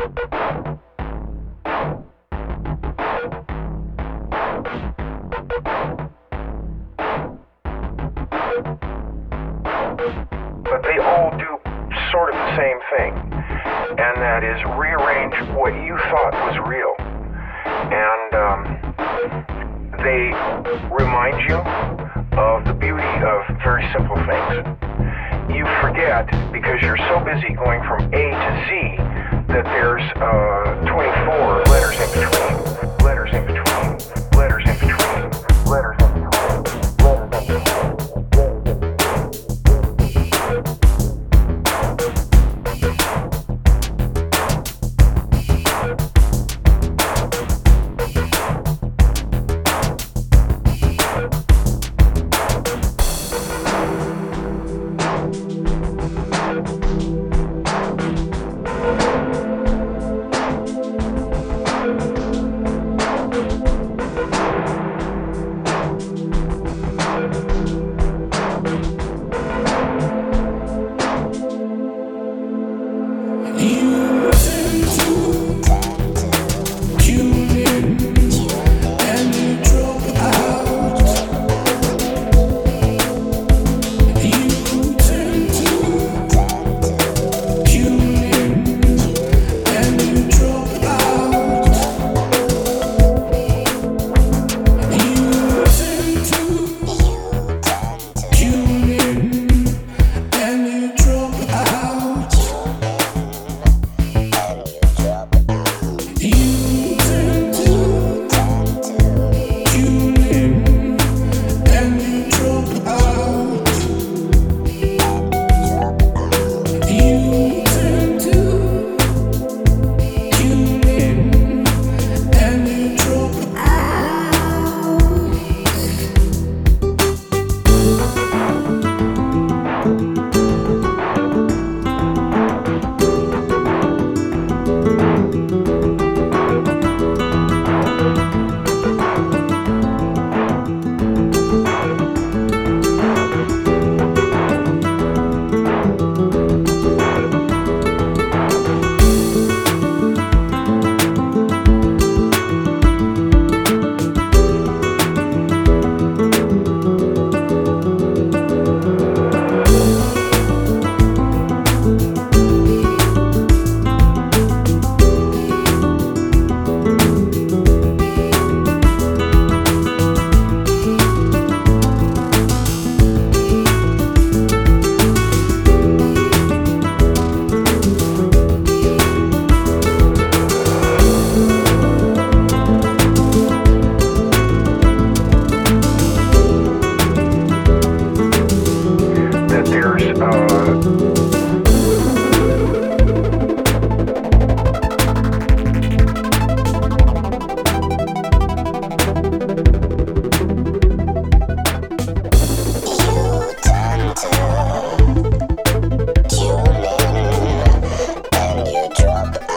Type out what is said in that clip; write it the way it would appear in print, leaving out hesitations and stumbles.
But they all do sort of the same thing, and that is rearrange what you thought was real. And they remind you of the beauty of very simple things. You forget, because you're so busy going from A to Z, that there's 24 letters in between, letters in between, letters in between, letters in between. Tune in and you drop